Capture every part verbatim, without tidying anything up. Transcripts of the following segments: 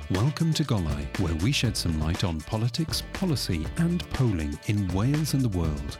Welcome to Golai, where we shed some light on politics, policy and polling in Wales and the world.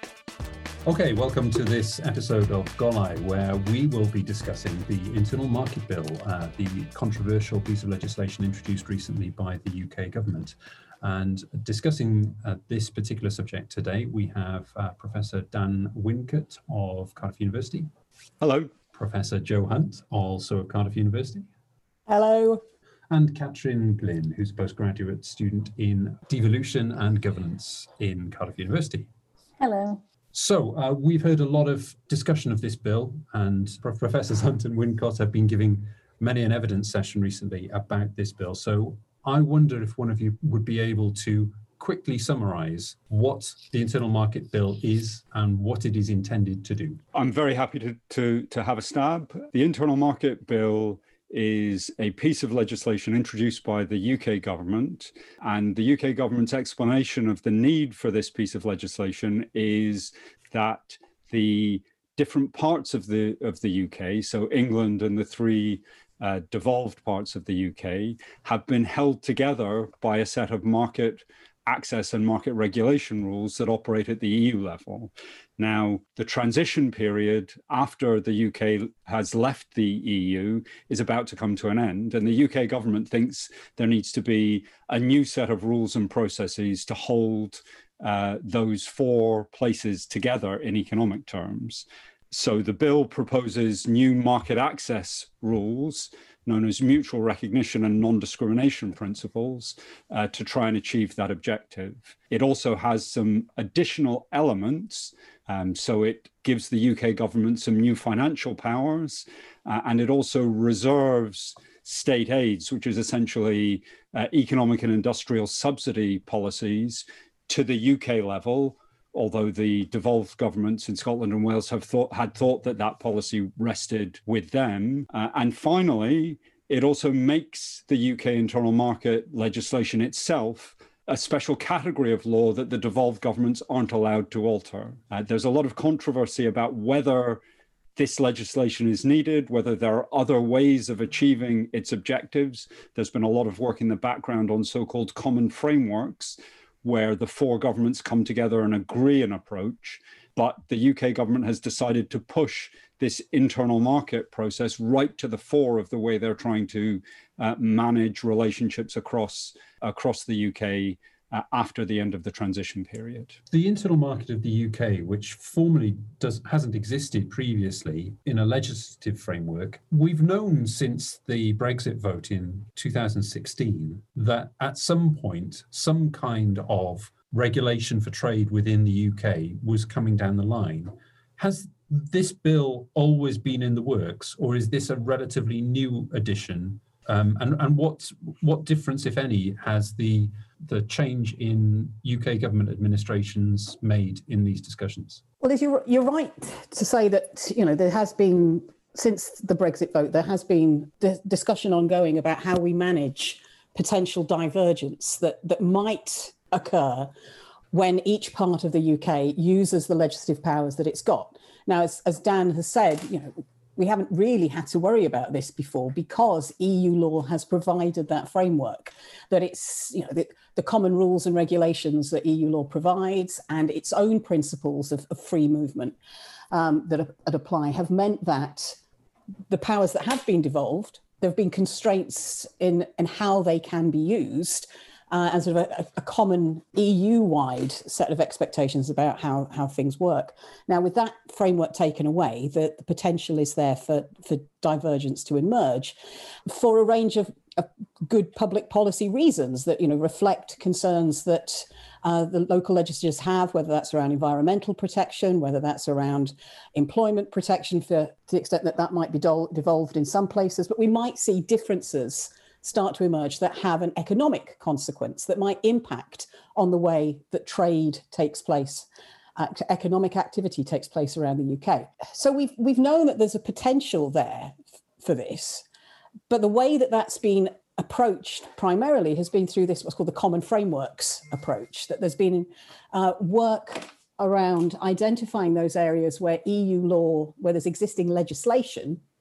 Okay, welcome to this episode of Golai, where we will be discussing the Internal Market Bill, uh, the controversial piece of legislation introduced recently by the U K government. And discussing uh, this particular subject today, we have uh, Professor Dan Wincott of Cardiff University. Hello. Professor Joe Hunt, also of Cardiff University. Hello. And Catherine Glynn, who's a postgraduate student in devolution and governance in Cardiff University. Hello. So uh, we've heard a lot of discussion of this bill, and Professors Hunt and Wincott have been giving many an evidence session recently about this bill. So I wonder if one of you would be able to quickly summarise what the Internal Market Bill is and what it is intended to do. I'm very happy to, to, to have a stab. The Internal Market Bill is a piece of legislation introduced by the U K government, and the U K government's explanation of the need for this piece of legislation is that the different parts of the of the U K, so England and the three uh, devolved parts of the U K, have been held together by a set of market access and market regulation rules that operate at the E U level. Now, the transition period after the U K has left the E U is about to come to an end, and the U K government thinks there needs to be a new set of rules and processes to hold uh, those four places together in economic terms. So the bill proposes new market access rules known as mutual recognition and non-discrimination principles uh, to try and achieve that objective. It also has some additional elements. Um, so it gives the U K government some new financial powers, uh, and it also reserves state aids, which is essentially uh, economic and industrial subsidy policies, to the U K level, although the devolved governments in Scotland and Wales have thought, had thought that that policy rested with them. Uh, and finally, it also makes the U K internal market legislation itself a special category of law that the devolved governments aren't allowed to alter. Uh, there's a lot of controversy about whether this legislation is needed, whether there are other ways of achieving its objectives. There's been a lot of work in the background on so-called common frameworks, where the four governments come together and agree an approach. But the U K government has decided to push this internal market process right to the fore of the way they're trying to uh, manage relationships across, across the U K uh, after the end of the transition period. The internal market of the U K, which formally does, hasn't existed previously in a legislative framework, we've known since the Brexit vote in two thousand sixteen that at some point, some kind of regulation for trade within the U K was coming down the line. Has this bill always been in the works, or is this a relatively new addition? Um, and and what what difference, if any, has the the change in U K government administrations made in these discussions? Well, if you're you're right to say that, you know, there has been, since the Brexit vote, there has been the discussion ongoing about how we manage potential divergence that that might occur when each part of the U K uses the legislative powers that it's got. Now, as, as Dan has said, you know, we haven't really had to worry about this before because E U law has provided that framework, that it's, you know, the, the common rules and regulations that E U law provides and its own principles of, of free movement um, that, that apply have meant that the powers that have been devolved, there have been constraints in, in how they can be used, Uh, and sort of a, a common E U-wide set of expectations about how, how things work. Now, with that framework taken away, the, the potential is there for, for divergence to emerge for a range of, of good public policy reasons that, you know, reflect concerns that uh, the local legislatures have, whether that's around environmental protection, whether that's around employment protection, for to the extent that that might be dol- devolved in some places. But we might see differences start to emerge that have an economic consequence that might impact on the way that trade takes place, uh, economic activity takes place around the U K. So we've we've known that there's a potential there f- for this, but the way that that's been approached primarily has been through this what's called the common frameworks approach, that there's been uh, work around identifying those areas where E U law, where there's existing legislation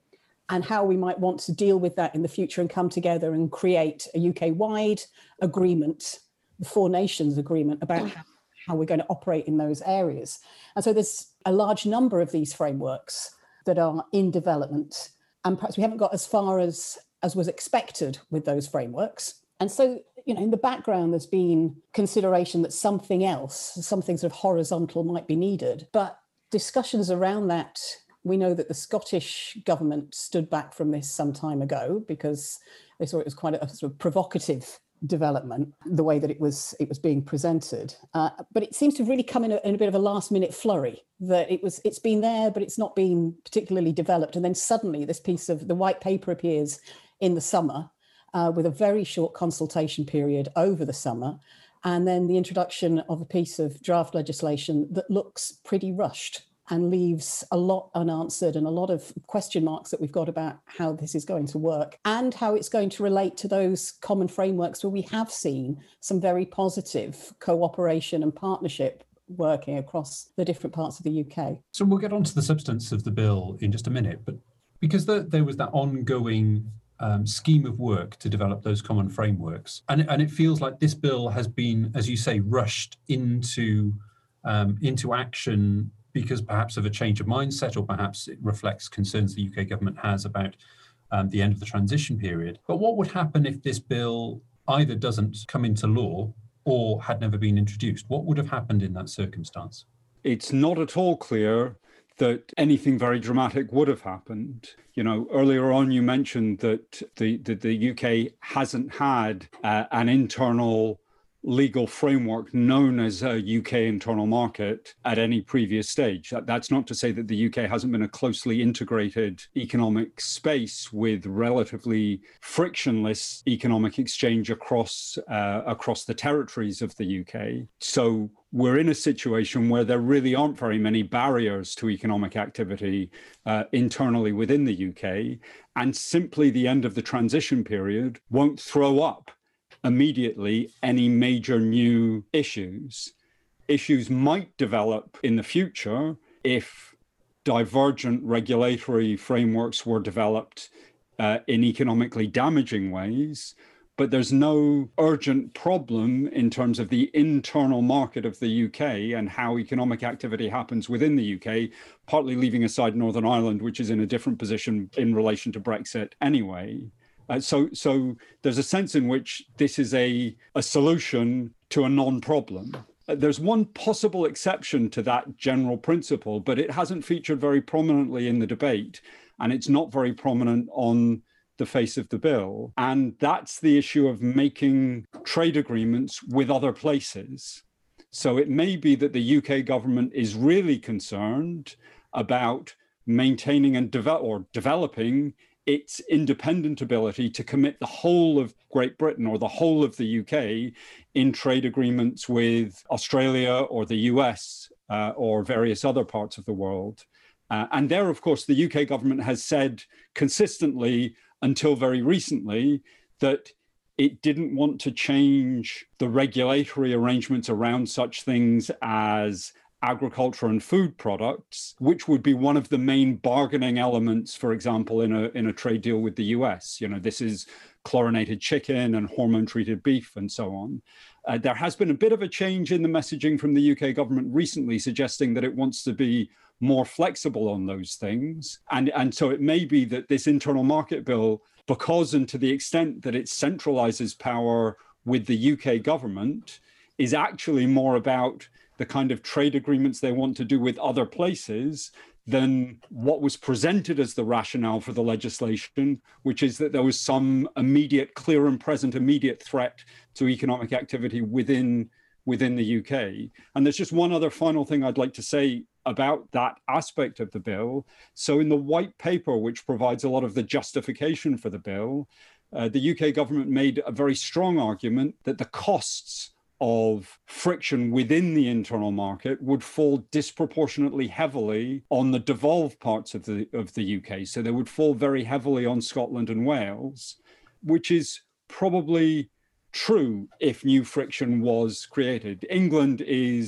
and how we might want to deal with that in the future and come together and create a U K-wide agreement, the Four Nations Agreement, about how, how we're going to operate in those areas. And so there's a large number of these frameworks that are in development, and perhaps we haven't got as far as, as was expected with those frameworks. And so, you know, in the background, there's been consideration that something else, something sort of horizontal might be needed. But discussions around that, we know that the Scottish government stood back from this some time ago because they saw it as quite a, a sort of provocative development, the way that it was it was being presented. Uh, but it seems to have really come in a, in a bit of a last minute flurry, that it was it's been there, but it's not been particularly developed. And then suddenly this piece of the white paper appears in the summer uh, with a very short consultation period over the summer. And then the introduction of a piece of draft legislation that looks pretty rushed and leaves a lot unanswered and a lot of question marks that we've got about how this is going to work and how it's going to relate to those common frameworks where we have seen some very positive cooperation and partnership working across the different parts of the U K. So we'll get on to the substance of the bill in just a minute, but because the, there was that ongoing um, scheme of work to develop those common frameworks, and, and it feels like this bill has been, as you say, rushed into um, into action because perhaps of a change of mindset, or perhaps it reflects concerns the U K government has about um, the end of the transition period. But what would happen if this bill either doesn't come into law or had never been introduced? What would have happened in that circumstance? It's not at all clear that anything very dramatic would have happened. You know, earlier on you mentioned that the, the, the U K hasn't had uh, an internal legal framework known as a U K internal market at any previous stage. That's not to say that the U K hasn't been a closely integrated economic space with relatively frictionless economic exchange across uh, across the territories of the U K. So we're in a situation where there really aren't very many barriers to economic activity uh, internally within the U K, and simply the end of the transition period won't throw up immediately any major new issues. Issues might develop in the future if divergent regulatory frameworks were developed uh, in economically damaging ways, but there's no urgent problem in terms of the internal market of the U K and how economic activity happens within the U K, partly leaving aside Northern Ireland, which is in a different position in relation to Brexit anyway. Uh, so, so there's a sense in which this is a, a solution to a non-problem. Uh, there's one possible exception to that general principle, but it hasn't featured very prominently in the debate, and it's not very prominent on the face of the bill. And that's the issue of making trade agreements with other places. So it may be that the U K government is really concerned about maintaining and develop or developing its independent ability to commit the whole of Great Britain or the whole of the U K in trade agreements with Australia or the U S uh, or various other parts of the world. Uh, and there, of course, the U K government has said consistently until very recently that it didn't want to change the regulatory arrangements around such things as agriculture and food products, which would be one of the main bargaining elements, for example, in a in a trade deal with the U S. You know, this is chlorinated chicken and hormone-treated beef and so on. Uh, there has been a bit of a change in the messaging from the U K government recently, suggesting that it wants to be more flexible on those things. And, and so it may be that this internal market bill, because and to the extent that it centralizes power with the U K government, is actually more about the kind of trade agreements they want to do with other places than what was presented as the rationale for the legislation, which is that there was some immediate, clear and present immediate threat to economic activity within, within the U K. And there's just one other final thing I'd like to say about that aspect of the bill. So in the white paper, which provides a lot of the justification for the bill, uh, the U K government made a very strong argument that the costs of friction within the internal market would fall disproportionately heavily on the devolved parts of the of the U K. So they would fall very heavily on Scotland and Wales, which is probably true if new friction was created. England is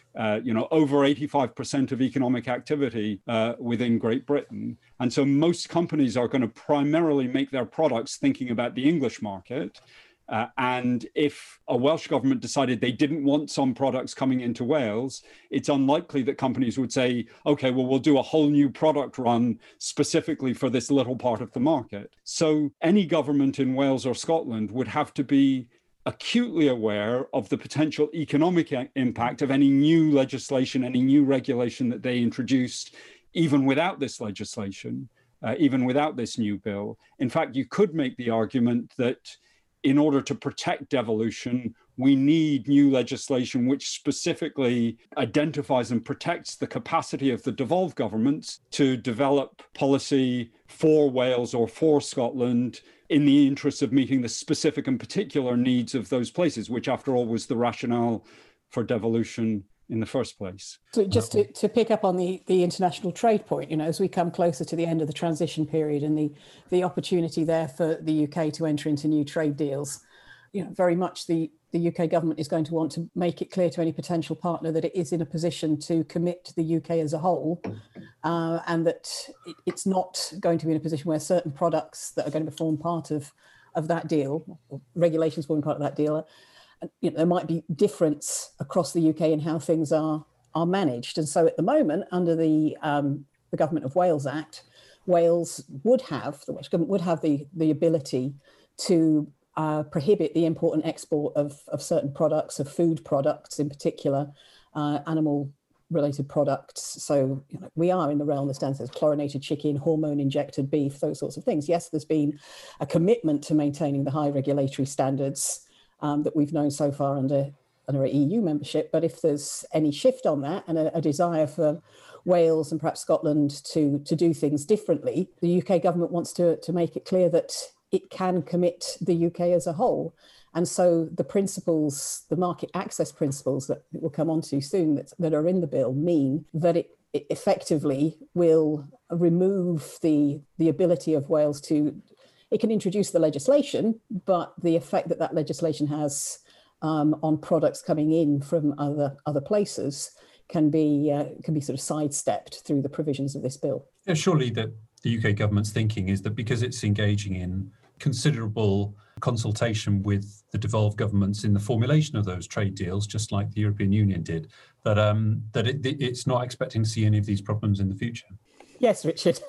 uh, you know, over eighty-five percent of economic activity uh, within Great Britain. And so most companies are going to primarily make their products thinking about the English market. Uh, and if a Welsh government decided they didn't want some products coming into Wales, it's unlikely that companies would say, okay, well, we'll do a whole new product run specifically for this little part of the market. So any government in Wales or Scotland would have to be acutely aware of the potential economic impact of any new legislation, any new regulation that they introduced, even without this legislation, uh, even without this new bill. In fact, you could make the argument that in order to protect devolution, we need new legislation which specifically identifies and protects the capacity of the devolved governments to develop policy for Wales or for Scotland in the interest of meeting the specific and particular needs of those places, which after all was the rationale for devolution in the first place. So just to, to pick up on the, the international trade point, you know, as we come closer to the end of the transition period and the, the opportunity there for the U K to enter into new trade deals, you know, very much the, the U K government is going to want to make it clear to any potential partner that it is in a position to commit to the U K as a whole, uh, and that it, it's not going to be in a position where certain products that are going to form part of, of that deal, or regulations forming part of that deal, you know, there might be difference across the U K in how things are are managed. And so at the moment, under the um, the Government of Wales Act, Wales would have, the Welsh Government would have the, the ability to uh, prohibit the import and export of, of certain products, of food products in particular, uh, animal related products. So you know, we are in the realm that stands as chlorinated chicken, hormone injected beef, those sorts of things. Yes, there's been a commitment to maintaining the high regulatory standards Um, that we've known so far under, under E U membership. But if there's any shift on that and a, a desire for Wales and perhaps Scotland to, to do things differently, the U K government wants to, to make it clear that it can commit the U K as a whole. And so the principles, the market access principles that we'll come on to soon that, that are in the bill mean that it, it effectively will remove the, the ability of Wales to It can introduce the legislation, but the effect that that legislation has um, on products coming in from other other places can be uh, can be sort of sidestepped through the provisions of this bill. Yeah, surely that the U K government's thinking is that because it's engaging in considerable consultation with the devolved governments in the formulation of those trade deals, just like the European Union did, that um, that it, it's not expecting to see any of these problems in the future. Yes, Richard.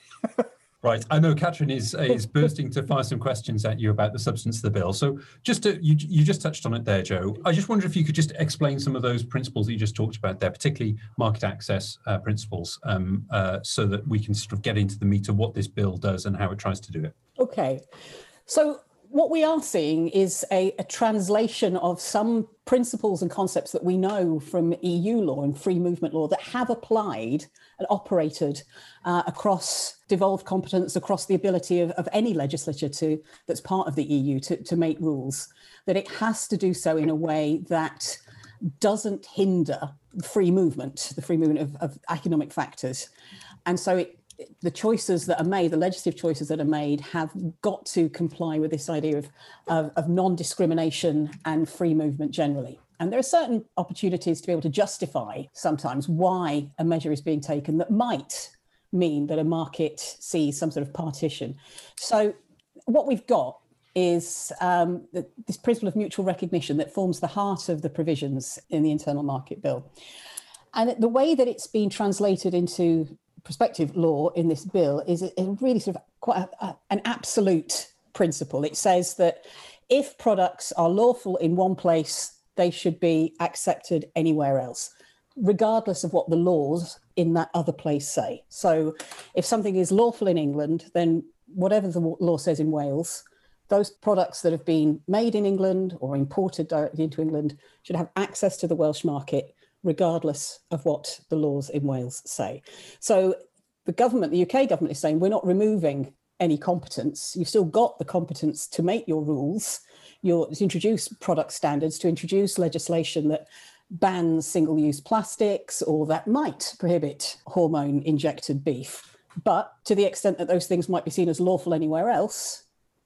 Right. I know Catherine is is bursting to fire some questions at you about the substance of the bill. So just to, you you just touched on it there, Joe. I just wonder if you could just explain some of those principles that you just talked about there, particularly market access uh, principles, um, uh, so that we can sort of get into the meat of what this bill does and how it tries to do it. Okay. So what we are seeing is a, a translation of some principles and concepts that we know from E U law and free movement law that have applied and operated uh, across devolved competence, across the ability of, of any legislature to that's part of the E U to, to make rules, that it has to do so in a way that doesn't hinder free movement, the free movement of, of economic factors. And so it, the choices that are made, the legislative choices that are made, have got to comply with this idea of, of, of non-discrimination and free movement generally. And there are certain opportunities to be able to justify sometimes why a measure is being taken that might mean that a market sees some sort of partition. So what we've got is um, the, this principle of mutual recognition that forms the heart of the provisions in the Internal Market Bill. And the way that it's been translated into prospective law in this bill is a, a really sort of quite a, a, an absolute principle. It says that if products are lawful in one place, they should be accepted anywhere else, regardless of what the laws in that other place say. So if something is lawful in England, then whatever the law says in Wales, those products that have been made in England or imported directly into England should have access to the Welsh market, regardless of what the laws in Wales say. So the government, the U K government is saying, we're not removing any competence. You've still got the competence to make your rules, you're, to introduce product standards, to introduce legislation that bans single-use plastics or that might prohibit hormone-injected beef. But to the extent that those things might be seen as lawful anywhere else,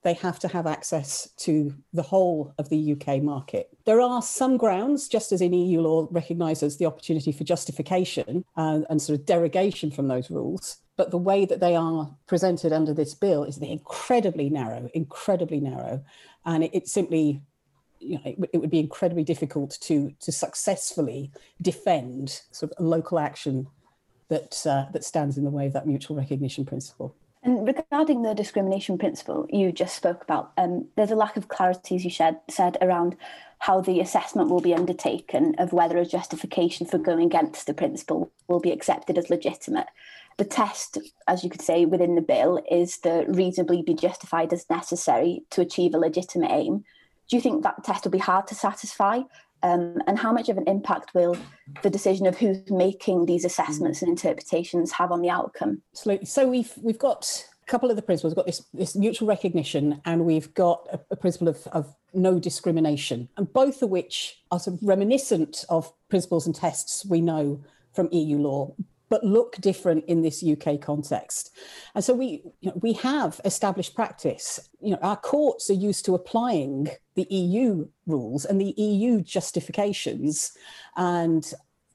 they have to have access to the whole of the U K market. There are some grounds, just as in E U law, recognises the opportunity for justification uh, and sort of derogation from those rules. But the way that they are presented under this bill is incredibly narrow, incredibly narrow. And it, it simply, you know, it, it would be incredibly difficult to, to successfully defend sort of local action that uh, that stands in the way of that mutual recognition principle. And regarding the discrimination principle you just spoke about, um, there's a lack of clarity, as you said, said, around how the assessment will be undertaken of whether a justification for going against the principle will be accepted as legitimate. The test, as you could say, within the bill is the reasonably be justified as necessary to achieve a legitimate aim. Do you think that test will be hard to satisfy? Um, and how much of an impact will the decision of who's making these assessments and interpretations have on the outcome? Absolutely. So we've we've got a couple of the principles. We've got this, this mutual recognition, and we've got a, a principle of, of no discrimination, and both of which are sort of reminiscent of principles and tests we know from E U law, but look different in this U K context. And so we, you know, we have established practice. You know, our courts are used to applying the E U rules and the E U justifications. And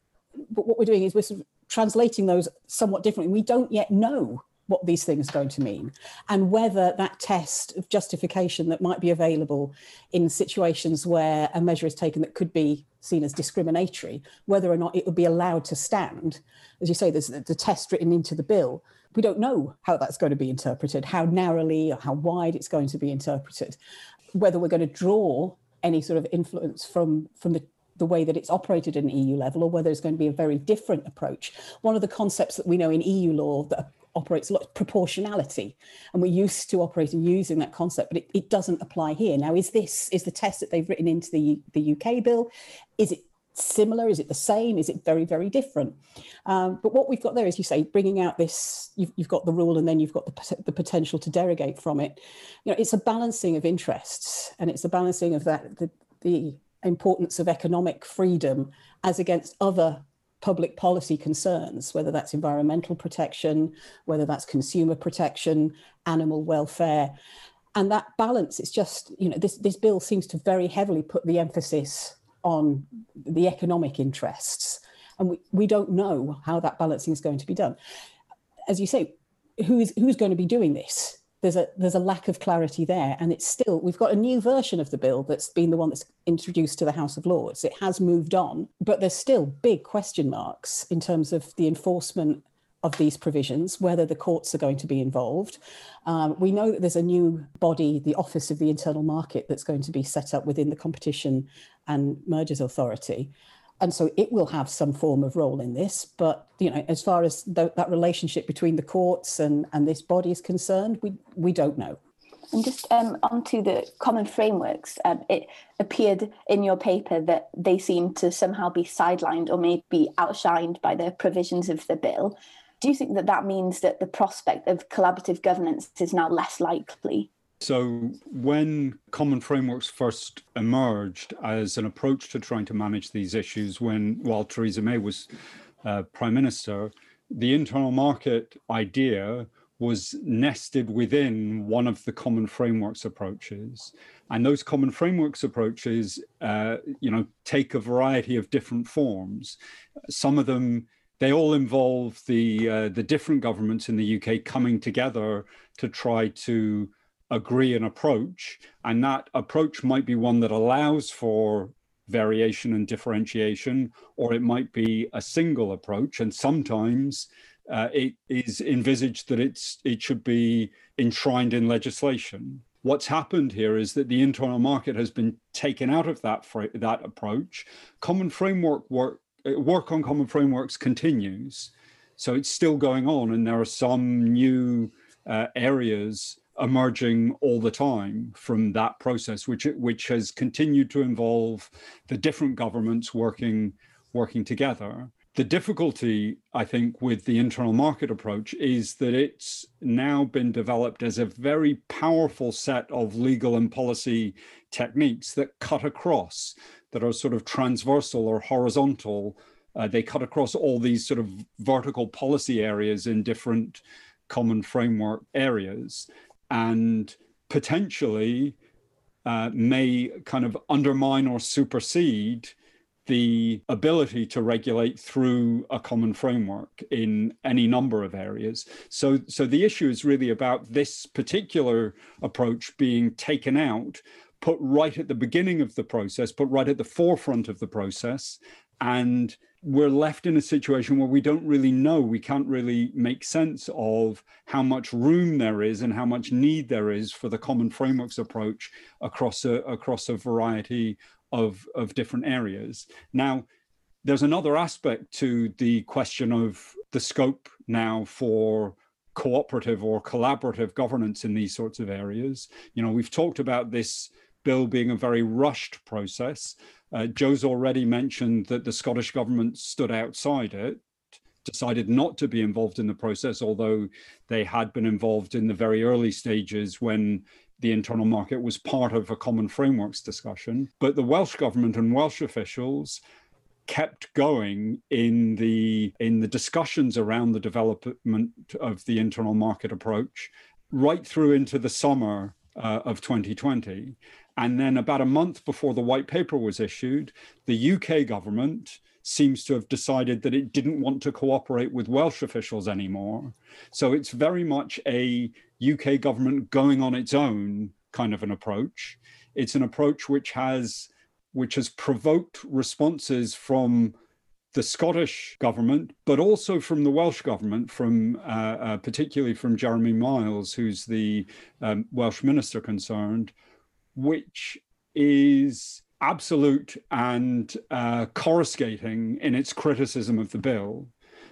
but what we're doing is we're sort of translating those somewhat differently. We don't yet know what these things are going to mean, and whether that test of justification that might be available in situations where a measure is taken that could be seen as discriminatory, whether or not it would be allowed to stand. As you say, there's the test written into the bill. We don't know how that's going to be interpreted, how narrowly or how wide it's going to be interpreted, whether we're going to draw any sort of influence from, from the the way that it's operated at an E U level, or whether it's going to be a very different approach. One of the concepts that we know in E U law that operates a lot of proportionality, and we're used to operating using that concept, but it, it doesn't apply here. Now, is this, is the test that they've written into the, the U K bill, is it similar? Is it the same? Is it very, very different? Um, but what we've got there, as you say, bringing out this, you've, you've got the rule and then you've got the, the potential to derogate from it. You know, it's a balancing of interests, and it's a balancing of that, the, the importance of economic freedom as against other public policy concerns, whether that's environmental protection, whether that's consumer protection, animal welfare. And that balance, it's just, you know, this, this bill seems to very heavily put the emphasis on the economic interests. And we, we don't know how that balancing is going to be done. As you say, who's, who's going to be doing this? There's a there's a lack of clarity there, and it's still, we've got a new version of the bill that's been the one that's introduced to the House of Lords. It has moved on, but there's still big question marks in terms of the enforcement of these provisions, whether the courts are going to be involved. Um, we know that there's a new body, the Office of the Internal Market, that's going to be set up within the Competition and Mergers Authority. And so it will have some form of role in this. But, you know, as far as th- that relationship between the courts and, and this body is concerned, we, we don't know. And just um, onto the common frameworks, um, it appeared in your paper that they seem to somehow be sidelined or maybe outshined by the provisions of the bill. Do you think that that means that the prospect of collaborative governance is now less likely? So when common frameworks first emerged as an approach to trying to manage these issues, when while Theresa May was uh, Prime Minister, the internal market idea was nested within one of the common frameworks approaches. And those common frameworks approaches, uh, you know, take a variety of different forms. Some of them, they all involve the uh, the different governments in the U K coming together to try to agree an approach, and that approach might be one that allows for variation and differentiation, or it might be a single approach, and sometimes uh, it is envisaged that it's it should be enshrined in legislation. What's happened here is that the internal market has been taken out of that fra- that approach. Common framework work work on common frameworks continues, so it's still going on, and there are some new uh, areas emerging all the time from that process, which which has continued to involve the different governments working working together. The difficulty, I think, with the internal market approach is that it's now been developed as a very powerful set of legal and policy techniques that cut across, that are sort of transversal or horizontal. Uh, they cut across all these sort of vertical policy areas in different common framework areas. And potentially uh, may kind of undermine or supersede the ability to regulate through a common framework in any number of areas. So, so the issue is really about this particular approach being taken out, put right at the beginning of the process, put right at the forefront of the process, and we're left in a situation where we don't really know, we can't really make sense of how much room there is and how much need there is for the common frameworks approach across a, across a variety of, of different areas. Now, there's another aspect to the question of the scope now for cooperative or collaborative governance in these sorts of areas. You know, we've talked about this bill being a very rushed process. Uh, Joe's already mentioned that the Scottish government stood outside it, decided not to be involved in the process, although they had been involved in the very early stages when the internal market was part of a common frameworks discussion. But the Welsh government and Welsh officials kept going in the in the discussions around the development of the internal market approach right through into the summer uh, of twenty twenty. And then about a month before the white paper was issued, the U K government seems to have decided that it didn't want to cooperate with Welsh officials anymore. So it's very much a U K government going on its own kind of an approach. It's an approach which has which has provoked responses from the Scottish government, but also from the Welsh government, from uh, uh, particularly from Jeremy Miles, who's the um, Welsh minister concerned, which is absolute and uh, coruscating in its criticism of the bill.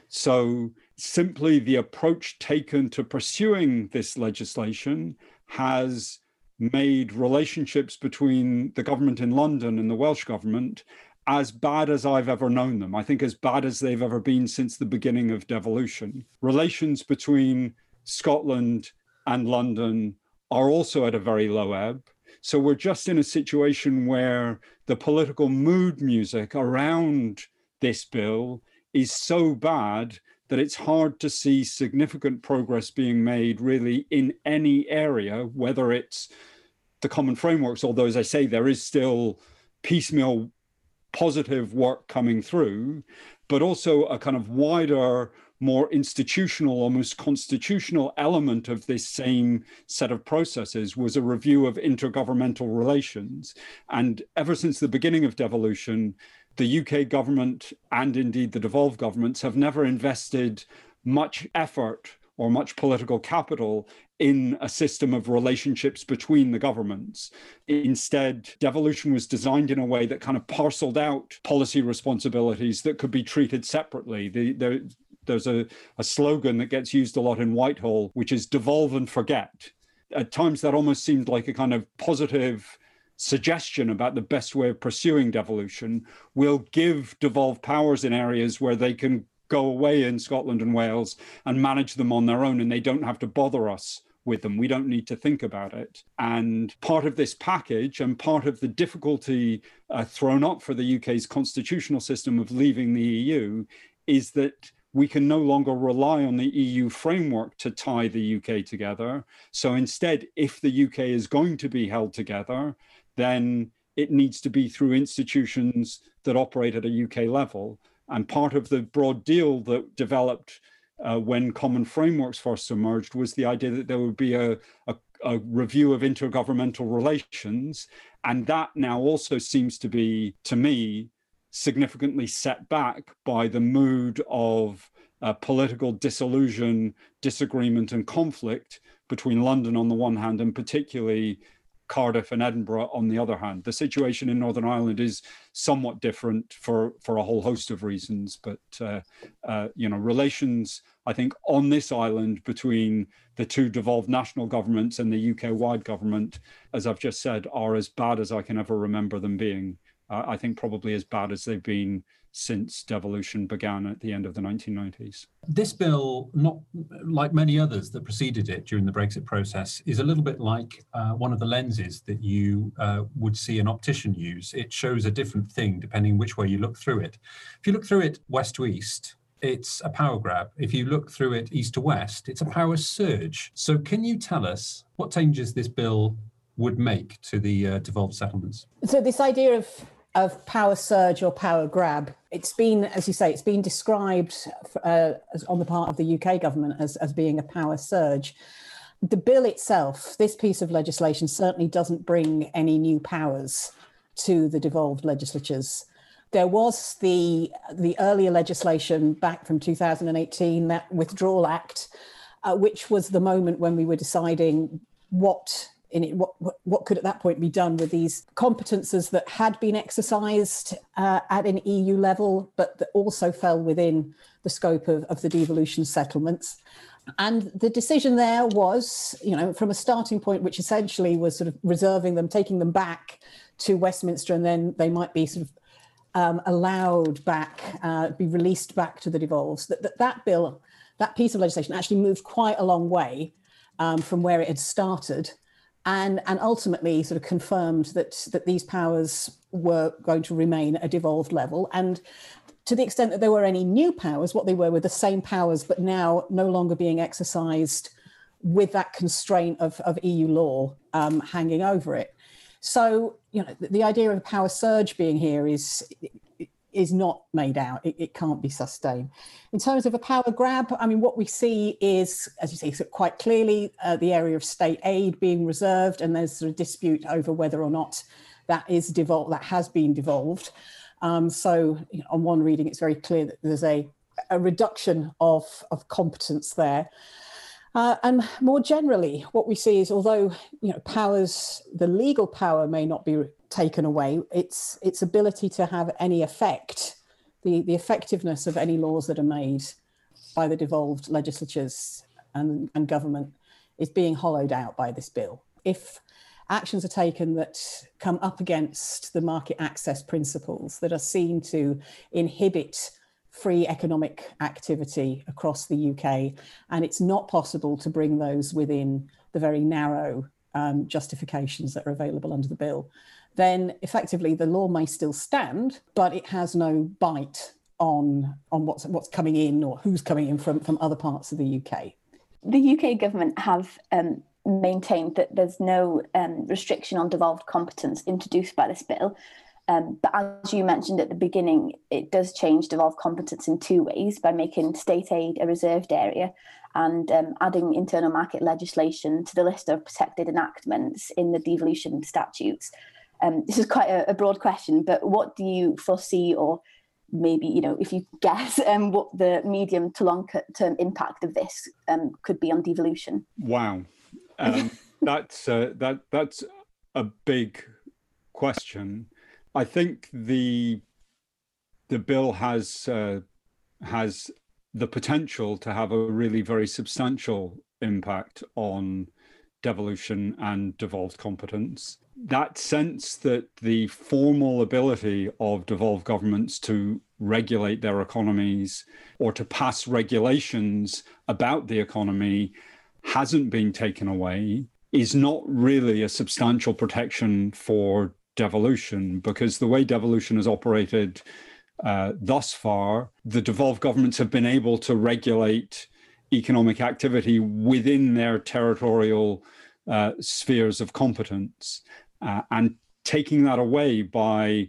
So simply the approach taken to pursuing this legislation has made relationships between the government in London and the Welsh government as bad as I've ever known them. I think as bad as they've ever been since the beginning of devolution. Relations between Scotland and London are also at a very low ebb. So we're just in a situation where the political mood music around this bill is so bad that it's hard to see significant progress being made really in any area, whether it's the common frameworks, although, as I say, there is still piecemeal positive work coming through, but also a kind of wider, more institutional, almost constitutional element of this same set of processes was a review of intergovernmental relations. And ever since the beginning of devolution, the U K government and indeed the devolved governments have never invested much effort or much political capital in a system of relationships between the governments. Instead, devolution was designed in a way that kind of parceled out policy responsibilities that could be treated separately. The, the, there's a, a slogan that gets used a lot in Whitehall, which is devolve and forget. At times that almost seemed like a kind of positive suggestion about the best way of pursuing devolution. We'll give devolved powers in areas where they can go away in Scotland and Wales and manage them on their own, and they don't have to bother us with them. We don't need to think about it. And part of this package and part of the difficulty uh, thrown up for the U K's constitutional system of leaving the E U is that we can no longer rely on the E U framework to tie the U K together. So instead, if the U K is going to be held together, then it needs to be through institutions that operate at a U K level. And part of the broad deal that developed uh, when common frameworks first emerged was the idea that there would be a, a, a review of intergovernmental relations. And that now also seems to be, to me, significantly set back by the mood of uh, political disillusion, disagreement and conflict between London on the one hand and particularly Cardiff and Edinburgh on the other hand. The situation in Northern Ireland is somewhat different for, for a whole host of reasons, but uh, uh, you know, relations, I think, on this island between the two devolved national governments and the U K-wide government, as I've just said, are as bad as I can ever remember them being. Uh, I think probably as bad as they've been since devolution began at the end of the nineteen nineties. This bill, not like many others that preceded it during the Brexit process, is a little bit like uh, one of the lenses that you uh, would see an optician use. It shows a different thing depending which way you look through it. If you look through it west to east, it's a power grab. If you look through it east to west, it's a power surge. So can you tell us what changes this bill would make to the uh, devolved settlements? So this idea of of power surge or power grab, it's been, as you say, it's been described uh, as on the part of the U K government as, as being a power surge. The bill itself, this piece of legislation, certainly doesn't bring any new powers to the devolved legislatures. There was the the earlier legislation back from two thousand eighteen, that Withdrawal Act, uh, which was the moment when we were deciding what in it, what, what what could at that point be done with these competences that had been exercised uh, at an E U level, but that also fell within the scope of, of the devolution settlements. And the decision there was, you know, from a starting point, which essentially was sort of reserving them, taking them back to Westminster, and then they might be sort of um, allowed back, uh, be released back to the devolves. That, that that bill, that piece of legislation actually moved quite a long way um, from where it had started, and and ultimately sort of confirmed that that these powers were going to remain at a devolved level. And to the extent that there were any new powers, what they were were the same powers, but now no longer being exercised with that constraint of, of E U law um, hanging over it. So, you know, the, the idea of a power surge being here is is not made out. It, it can't be sustained. In terms of a power grab, I mean, what we see is, as you say, quite clearly uh, the area of state aid being reserved, and there's a dispute over whether or not that is devolved, that has been devolved. Um, so you know, on one reading, it's very clear that there's a, a reduction of, of competence there. Uh, and more generally, what we see is, although you know powers, the legal power may not be taken away, its its ability to have any effect, the, the effectiveness of any laws that are made by the devolved legislatures and, and government is being hollowed out by this bill. If actions are taken that come up against the market access principles that are seen to inhibit free economic activity across the U K, and it's not possible to bring those within the very narrow um, justifications that are available under the bill, then effectively the law may still stand, but it has no bite on, on what's, what's coming in or who's coming in from, from other parts of the U K. The U K government have um, maintained that there's no um, restriction on devolved competence introduced by this bill. Um, but as you mentioned at the beginning, it does change devolved competence in two ways, by making state aid a reserved area and um, adding internal market legislation to the list of protected enactments in the devolution statutes. Um, this is quite a, a broad question, but what do you foresee, or maybe, you know, if you guess, um, what the medium to long term impact of this um, could be on devolution? Wow. Um, that's uh, that that's a big question. I think the the bill has uh, has the potential to have a really very substantial impact on devolution and devolved competence. That sense that the formal ability of devolved governments to regulate their economies or to pass regulations about the economy hasn't been taken away is not really a substantial protection for devolution, because the way devolution has operated uh, thus far, the devolved governments have been able to regulate economic activity within their territorial uh, spheres of competence. Uh, and taking that away by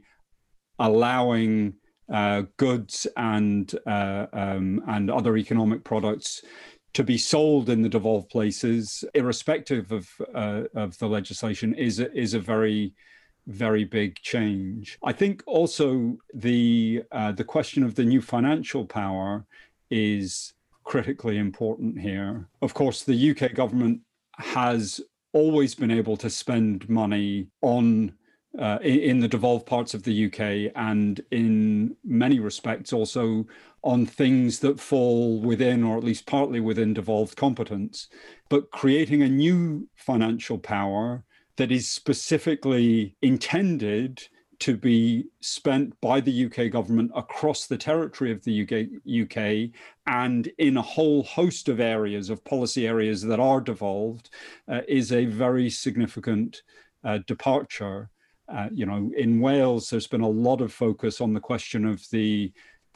allowing uh, goods and uh, um, and other economic products to be sold in the devolved places, irrespective of uh, of the legislation, is a, is a very very big change. I think also the uh, the question of the new financial power is critically important here. Of course, the U K government has always been able to spend money on uh, in, in the devolved parts of the U K, and in many respects also on things that fall within, or at least partly within, devolved competence. But creating a new financial power that is specifically intended to be spent by the U K government across the territory of the U K, U K and in a whole host of areas, of policy areas that are devolved, uh, is a very significant uh, departure. Uh, you know, in Wales, there's been a lot of focus on the question of the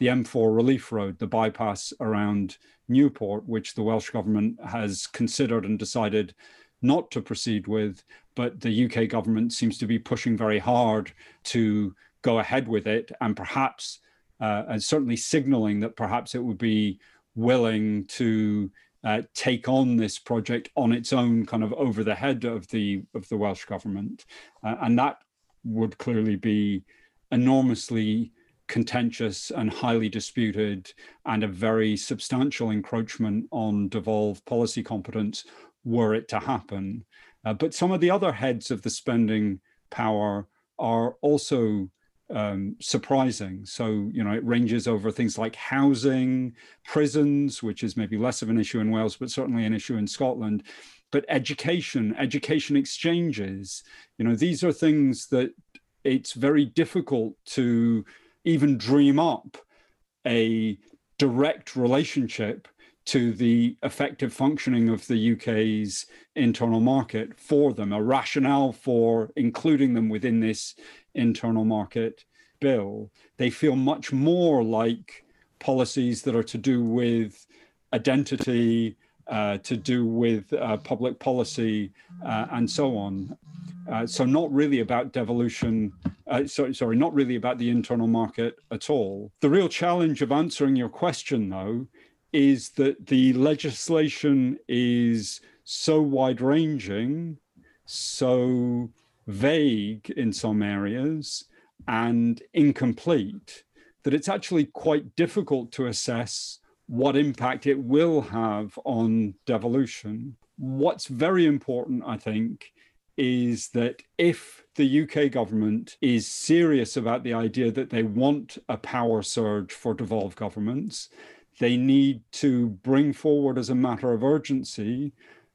the M four relief road, the bypass around Newport, which the Welsh government has considered and decided not to proceed with, but the U K government seems to be pushing very hard to go ahead with it, and perhaps, uh, and certainly signaling that perhaps it would be willing to uh, take on this project on its own, kind of over the head of the of the Welsh government, uh, and that would clearly be enormously contentious and highly disputed, and a very substantial encroachment on devolved policy competence were it to happen. Uh, but some of the other heads of the spending power are also um, surprising. So, you know, it ranges over things like housing, prisons, which is maybe less of an issue in Wales, but certainly an issue in Scotland. But education, education exchanges, you know, these are things that it's very difficult to even dream up a direct relationship to the effective functioning of the U K's internal market for them, a rationale for including them within this internal market bill. They feel much more like policies that are to do with identity, uh, to do with uh, public policy, uh, and so on. Uh, so not really about devolution, uh, sorry, sorry, not really about the internal market at all. The real challenge of answering your question, though, is that the legislation is so wide-ranging, so vague in some areas, and incomplete, that it's actually quite difficult to assess what impact it will have on devolution. What's very important, I think, is that if the U K government is serious about the idea that they want a power surge for devolved governments, they need to bring forward as a matter of urgency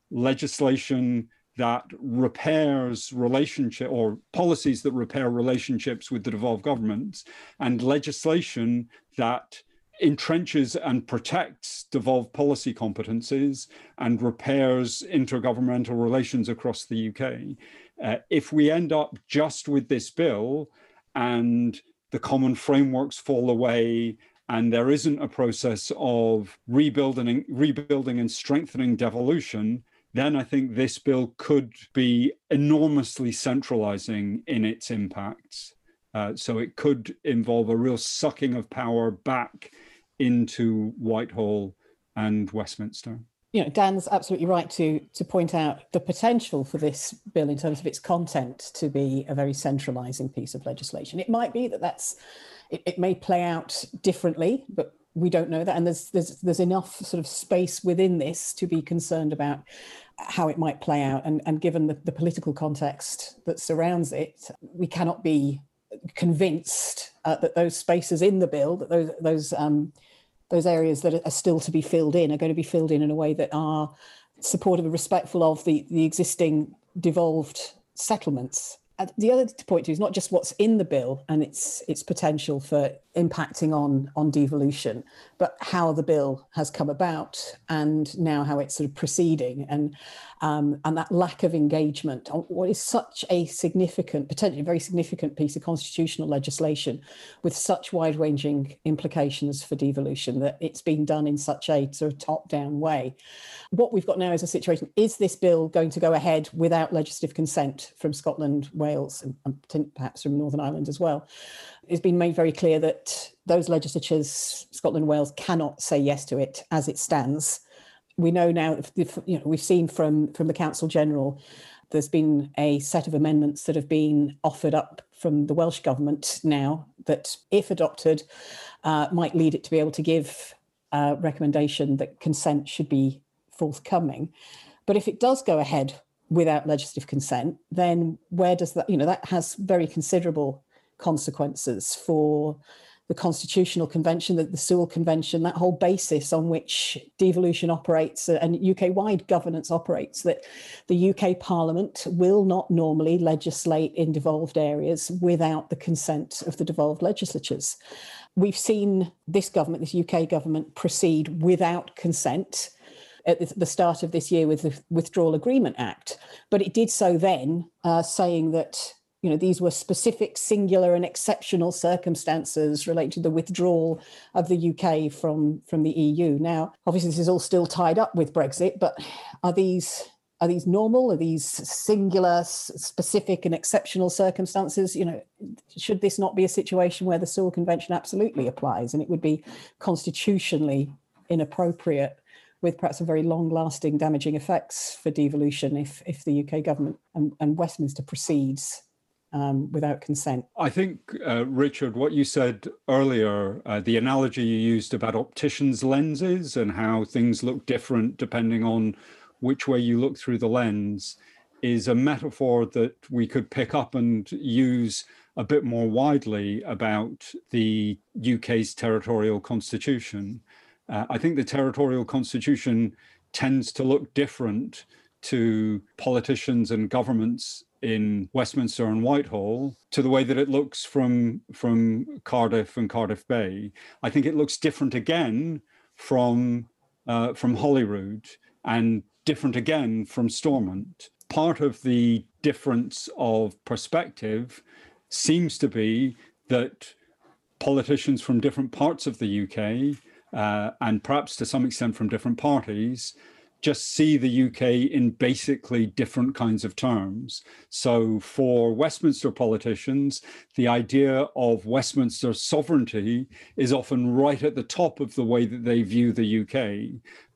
legislation that repairs relationship or policies that repair relationships with the devolved governments, and legislation that entrenches and protects devolved policy competencies and repairs intergovernmental relations across the U K. Uh, if we end up just with this bill and the common frameworks fall away and there isn't a process of rebuilding, rebuilding and strengthening devolution, then I think this bill could be enormously centralizing in its impacts. Uh, so it could involve a real sucking of power back into Whitehall and Westminster. You know, Dan's absolutely right to to point out the potential for this bill in terms of its content to be a very centralising piece of legislation. It might be that that's, it, it may play out differently, but we don't know that. And there's there's there's enough sort of space within this to be concerned about how it might play out. And, and given the, the political context that surrounds it, we cannot be convinced uh, that those spaces in the bill, that those those um, those areas that are still to be filled in are going to be filled in in a way that are supportive and respectful of the, the existing devolved settlements. And the other to point to is not just what's in the bill and its its potential for impacting on, on devolution, but how the bill has come about and now how it's sort of proceeding, and um, and that lack of engagement on what is such a significant, potentially very significant piece of constitutional legislation with such wide-ranging implications for devolution, that it's been done in such a sort of top-down way. What we've got now is a situation, is this bill going to go ahead without legislative consent from Scotland, Wales, and, and perhaps from Northern Ireland as well? It's been made very clear that those legislatures, Scotland and Wales, cannot say yes to it as it stands. We know now, you know, we've seen from, from the Council General, there's been a set of amendments that have been offered up from the Welsh Government now that, if adopted, uh, might lead it to be able to give a recommendation that consent should be forthcoming. But if it does go ahead without legislative consent, then where does that, you know, that has very considerable consequences for the Constitutional Convention, the, the Sewell Convention, that whole basis on which devolution operates and U K-wide governance operates, that the U K Parliament will not normally legislate in devolved areas without the consent of the devolved legislatures. We've seen this government, this U K government, proceed without consent at the start of this year with the Withdrawal Agreement Act, but it did so then uh, saying that you know, these were specific, singular and exceptional circumstances related to the withdrawal of the U K from, from the E U. Now, obviously, this is all still tied up with Brexit, but are these are these normal? Are these singular, specific and exceptional circumstances? You know, should this not be a situation where the Sewell Convention absolutely applies, and it would be constitutionally inappropriate, with perhaps a very long-lasting damaging effects for devolution if, if the U K government and, and Westminster proceeds um, without consent? I think, uh, Richard, what you said earlier, uh, the analogy you used about opticians' lenses and how things look different depending on which way you look through the lens, is a metaphor that we could pick up and use a bit more widely about the U K's territorial constitution. Uh, I think the territorial constitution tends to look different to politicians and governments in Westminster and Whitehall to the way that it looks from, from Cardiff and Cardiff Bay. I think it looks different again from, uh, from Holyrood, and different again from Stormont. Part of the difference of perspective seems to be that politicians from different parts of the U K, uh, and perhaps to some extent from different parties, just see the U K in basically different kinds of terms. So for Westminster politicians, the idea of Westminster sovereignty is often right at the top of the way that they view the U K.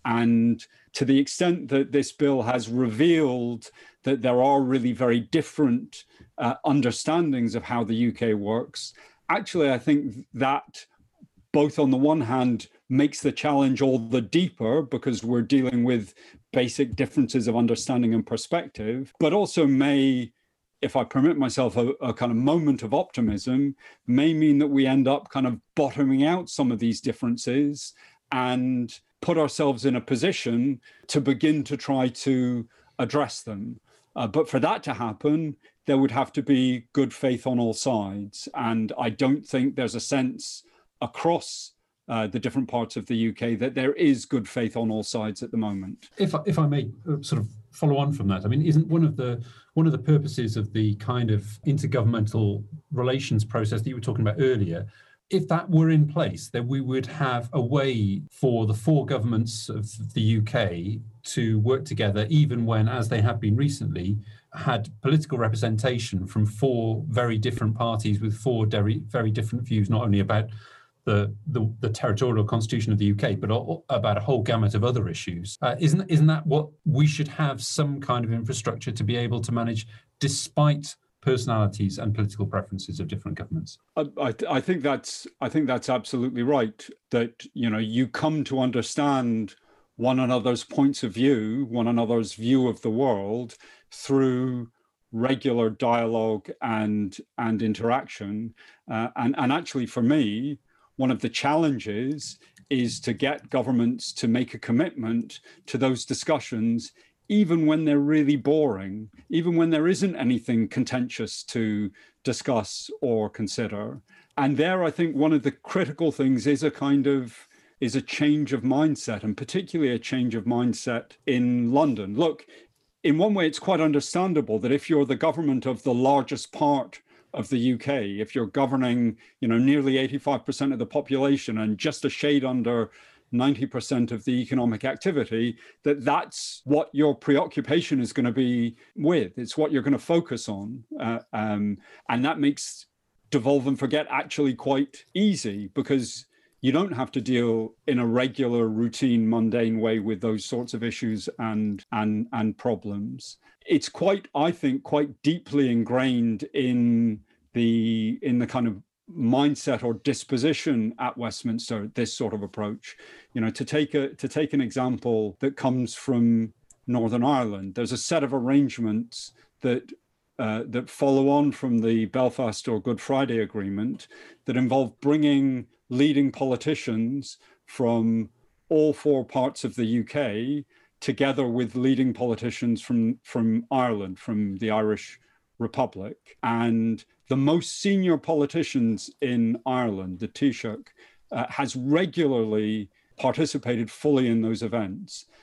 And to the extent that this bill has revealed that there are really very different uh, understandings of how the U K works, actually, I think that both on the one hand makes the challenge all the deeper because we're dealing with basic differences of understanding and perspective, but also may, if I permit myself a, a kind of moment of optimism, may mean that we end up kind of bottoming out some of these differences and put ourselves in a position to begin to try to address them. Uh, but for that to happen, there would have to be good faith on all sides. And I don't think there's a sense across uh, the different parts of the U K that there is good faith on all sides at the moment. If if I may sort of follow on from that, I mean, isn't one of the one of the purposes of the kind of intergovernmental relations process that you were talking about earlier, if that were in place, then we would have a way for the four governments of the U K to work together, even when, as they have been recently, had political representation from four very different parties with four very, very different views, not only about the, the, the territorial constitution of the U K, but about a whole gamut of other issues. Uh, isn't, isn't that what we should have, some kind of infrastructure to be able to manage, despite personalities and political preferences of different governments? I, I, I think that's I think that's absolutely right. That, you know, you come to understand one another's points of view, one another's view of the world through regular dialogue and and interaction. Uh, and and actually, for me, one of the challenges is to get governments to make a commitment to those discussions, even when they're really boring, even when there isn't anything contentious to discuss or consider. And there, I think one of the critical things is a kind of, is a change of mindset, and particularly a change of mindset in London. Look, in one way, it's quite understandable that if you're the government of the largest part of the U K, if you're governing, you know, nearly eighty-five percent of the population and just a shade under ninety percent of the economic activity, that that's what your preoccupation is going to be with. It's what you're going to focus on. Uh, um, and that makes devolve and forget actually quite easy, because you don't have to deal in a regular, routine, mundane way with those sorts of issues and and and problems. It's quite, I think, quite deeply ingrained in the in the kind of mindset or disposition at Westminster, this sort of approach. You know, to take a to take an example that comes from Northern Ireland, there's a set of arrangements that uh, that follow on from the Belfast or Good Friday Agreement that involve bringing leading politicians from all four parts of the U K together with leading politicians from from Ireland, from the Irish Republic. And the most senior politicians in Ireland, the Taoiseach, uh, has regularly participated fully in those events.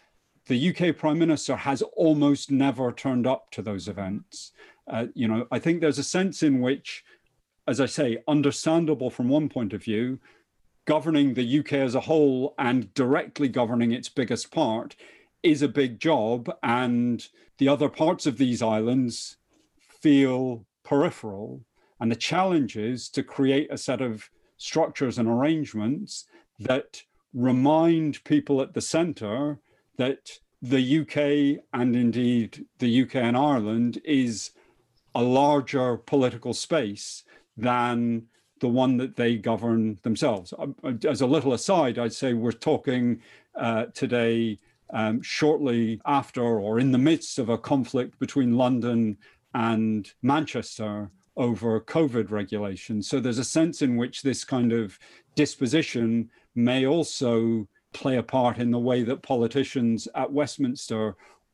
the U K Prime Minister has almost never turned up to those events. Uh, you know, I think there's a sense in which, as I say, understandable from one point of view, governing the U K as a whole and directly governing its biggest part is a big job, and the other parts of these islands feel peripheral. And the challenge is to create a set of structures and arrangements that remind people at the centre that the U K, and indeed the U K and Ireland, is a larger political space than the one that they govern themselves. As a little aside, I'd say we're talking uh, today um, shortly after or in the midst of a conflict between London and Manchester over COVID regulations. So there's a sense in which this kind of disposition may also play a part in the way that politicians at Westminster,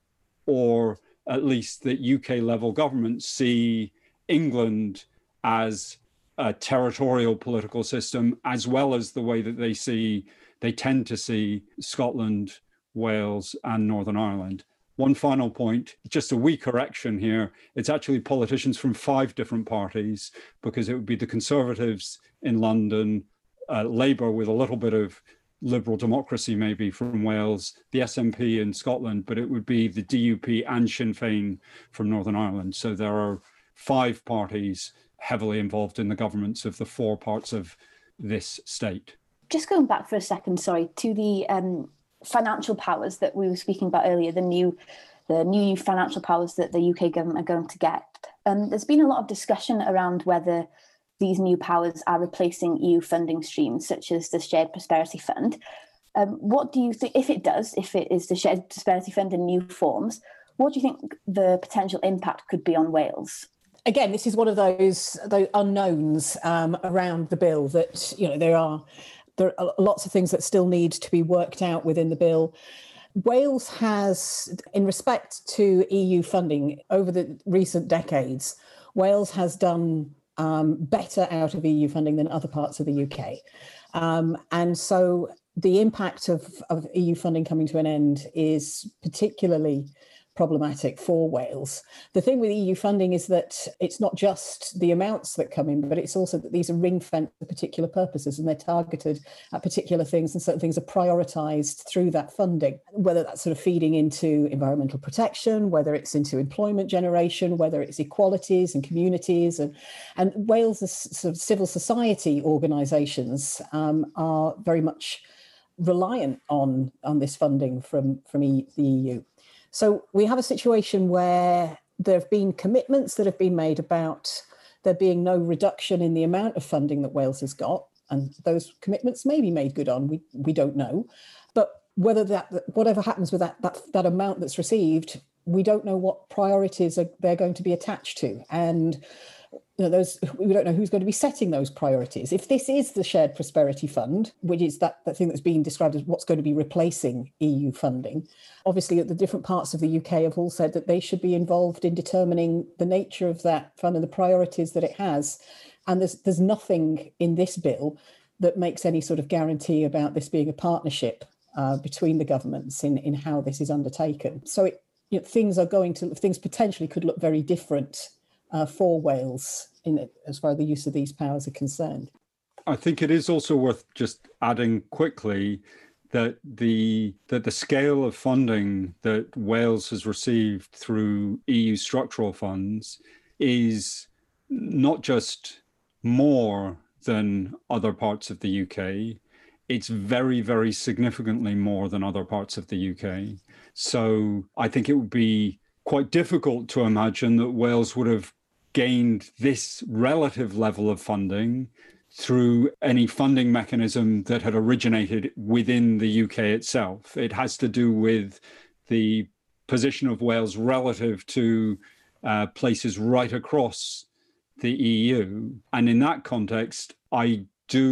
or at least that U K level governments, see England as a territorial political system, as well as the way that they see, they tend to see Scotland, Wales, and Northern Ireland. One final point, just a wee correction here. It's actually politicians from five different parties, because it would be the Conservatives in London, uh, Labour with a little bit of Liberal Democracy maybe from Wales, the S N P in Scotland, but it would be the D U P and Sinn Féin from Northern Ireland. So there are five parties heavily involved in the governments of the four parts of this state. Just going back for a second, sorry, to the um, financial powers that we were speaking about earlier, the new the new financial powers that the U K government are going to get. Um, there's been a lot of discussion around whether these new powers are replacing E U funding streams, such as the Shared Prosperity Fund. Um, what do you think, if it does, if it is the Shared Prosperity Fund in new forms, what do you think the potential impact could be on Wales? Again, this is one of those, those unknowns um, around the bill that, you know, there are there are lots of things that still need to be worked out within the bill. Wales has, in respect to E U funding over the recent decades, Wales has done um, better out of E U funding than other parts of the U K. Um, and so the impact of, of E U funding coming to an end is particularly problematic for Wales. The thing with E U funding is that it's not just the amounts that come in, but it's also that these are ring-fenced for particular purposes, and they're targeted at particular things, and certain things are prioritised through that funding, whether that's sort of feeding into environmental protection, whether it's into employment generation, whether it's equalities and communities. And, and Wales' sort of civil society organisations um, are very much reliant on, on this funding from, from e, the E U. So we have a situation where there have been commitments that have been made about there being no reduction in the amount of funding that Wales has got, and those commitments may be made good on, we we don't know. But whether that, whatever happens with that, that, that amount that's received, we don't know what priorities are they're going to be attached to. And you know, those, we don't know who's going to be setting those priorities. If this is the Shared Prosperity Fund, which is that, that thing that's being described as what's going to be replacing E U funding, obviously the different parts of the U K have all said that they should be involved in determining the nature of that fund and the priorities that it has. And there's there's nothing in this bill that makes any sort of guarantee about this being a partnership uh, between the governments in, in how this is undertaken. So it, you know, things are going to, things potentially could look very different Uh, for Wales in it, as far as the use of these powers are concerned. I think it is also worth just adding quickly that the that the scale of funding that Wales has received through E U structural funds is not just more than other parts of the U K, it's very, very significantly more than other parts of the U K. So I think it would be quite difficult to imagine that Wales would have gained this relative level of funding through any funding mechanism that had originated within the U K itself. It has to do with the position of Wales relative to uh, places right across the E U. And in that context, I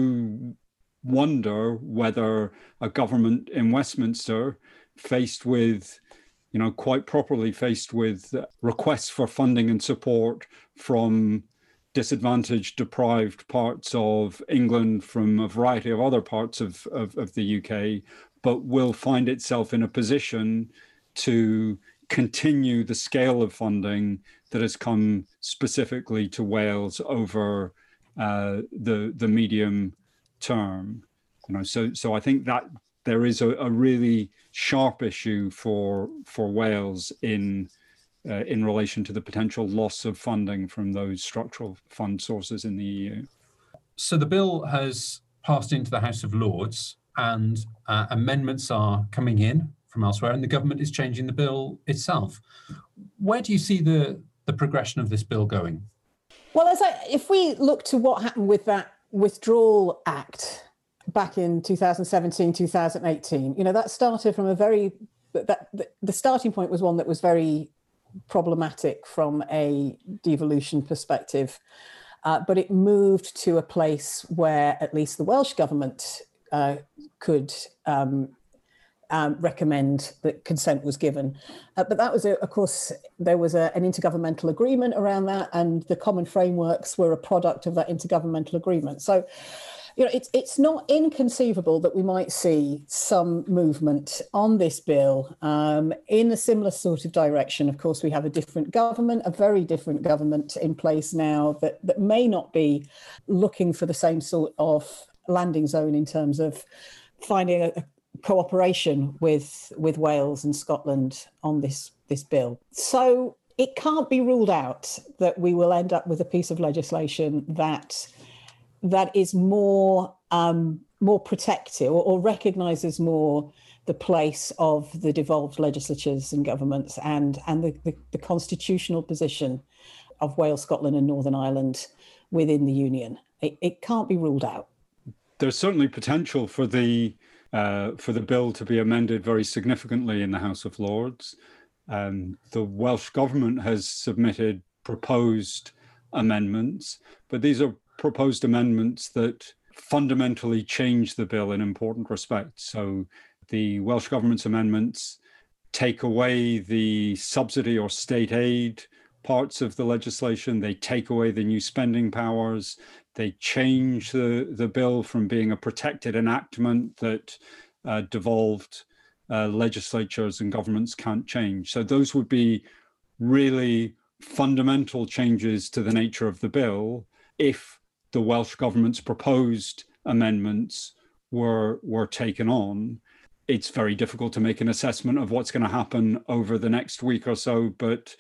do wonder whether a government in Westminster, faced with you know, quite properly faced with requests for funding and support from disadvantaged, deprived parts of England, from a variety of other parts of, of, of the U K, but will find itself in a position to continue the scale of funding that has come specifically to Wales over uh, the the medium term. You know, so so I think that there is a, a really sharp issue for for Wales in uh, in relation to the potential loss of funding from those structural fund sources in the E U. So the bill has passed into the House of Lords, and uh, amendments are coming in from elsewhere, and the government is changing the bill itself. Where do you see the, the progression of this bill going? Well, as I, if we look to what happened with that Withdrawal Act back in two thousand seventeen, two thousand eighteen, you know, that started from a very, that the, the starting point was one that was very problematic from a devolution perspective, uh, but it moved to a place where at least the Welsh government uh, could um, Um, recommend that consent was given. Uh, but that was, a, of course, there was a, an intergovernmental agreement around that, and the common frameworks were a product of that intergovernmental agreement. So, you know, it's it's not inconceivable that we might see some movement on this bill um, in a similar sort of direction. Of course, we have a different government, a very different government in place now that, that may not be looking for the same sort of landing zone in terms of finding a, a cooperation with with Wales and Scotland on this this bill. So it can't be ruled out that we will end up with a piece of legislation that that is more um, more protective or, or recognises more the place of the devolved legislatures and governments and and the, the, the constitutional position of Wales, Scotland and Northern Ireland within the Union. It, it can't be ruled out. There's certainly potential for the Uh, for the bill to be amended very significantly in the House of Lords. Um, the Welsh Government has submitted proposed amendments, but these are proposed amendments that fundamentally change the bill in important respects. So the Welsh Government's amendments take away the subsidy or state aid parts of the legislation. They take away the new spending powers. They change the, the bill from being a protected enactment that uh, devolved uh, legislatures and governments can't change. So those would be really fundamental changes to the nature of the bill if the Welsh Government's proposed amendments were, were taken on. It's very difficult to make an assessment of what's going to happen over the next week or so, but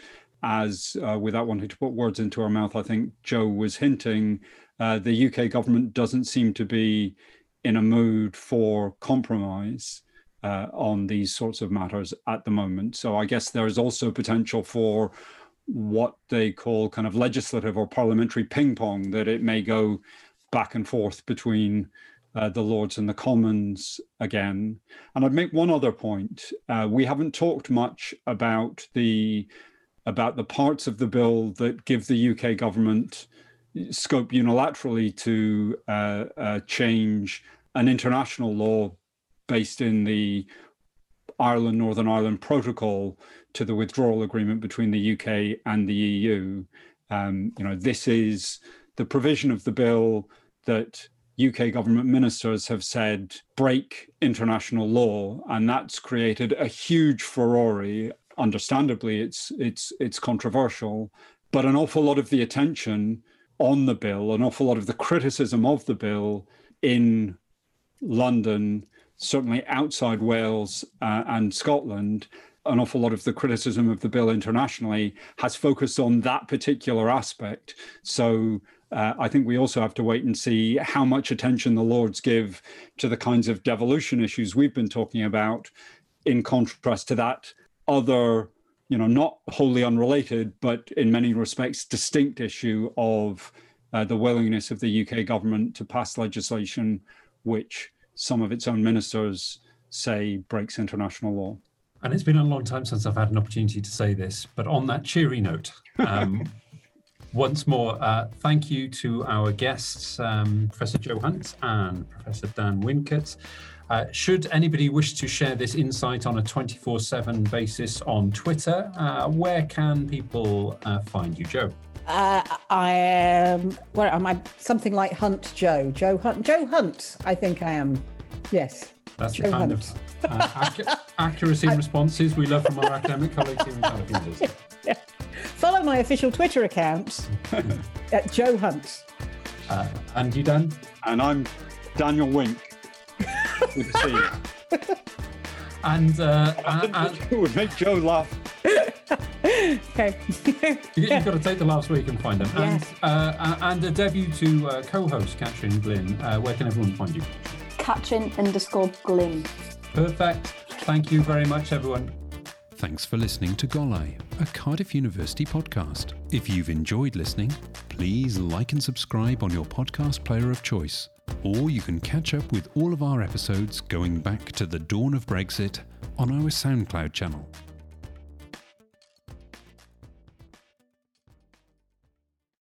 as uh, without wanting to put words into our mouth, I think Joe was hinting, uh, the U K government doesn't seem to be in a mood for compromise uh, on these sorts of matters at the moment. So I guess there is also potential for what they call kind of legislative or parliamentary ping pong, that it may go back and forth between uh, the Lords and the Commons again. And I'd make one other point. Uh, we haven't talked much about the about the parts of the bill that give the U K government scope unilaterally to uh, uh, change an international law based in the Ireland, Northern Ireland Protocol to the withdrawal agreement between the U K and the E U. Um, you know, this is the provision of the bill that U K government ministers have said break international law, and that's created a huge furore. Understandably, it's it's it's controversial, but an awful lot of the attention on the bill, an awful lot of the criticism of the bill in London, certainly outside Wales uh, and Scotland, an awful lot of the criticism of the bill internationally has focused on that particular aspect. So uh, I think we also have to wait and see how much attention the Lords give to the kinds of devolution issues we've been talking about, in contrast to that other, you know, not wholly unrelated, but in many respects distinct issue of uh, the willingness of the U K government to pass legislation which some of its own ministers say breaks international law. And it's been a long time since I've had an opportunity to say this, but on that cheery note, um, once more, uh, thank you to our guests, um, Professor Joe Hunt and Professor Dan Wincott. Uh, should anybody wish to share this insight on a twenty-four seven basis on Twitter, uh, where can people uh, find you, Joe? Uh, I am, where am I? Something like Hunt Joe. Joe Hunt. Joe Hunt, I think I am. Yes. That's Joe the kind Hunt. of uh, ac- accuracy in responses we love from our academic colleagues here in California University. Yeah. Follow my official Twitter account at Joe Hunt. Uh, and you, Dan? And I'm Daniel Wink. Good to see you. And, uh, and, and it would make Joe laugh. Okay. you, you've got to take the laughs where you can find them. Yes. And, uh, and a debut to uh, co-host Catherine Glynn. Uh, where can everyone find you? Catherine underscore Glynn. Perfect. Thank you very much, everyone. Thanks for listening to Golai, a Cardiff University podcast. If you've enjoyed listening, please like and subscribe on your podcast player of choice. Or you can catch up with all of our episodes going back to the dawn of Brexit on our SoundCloud channel.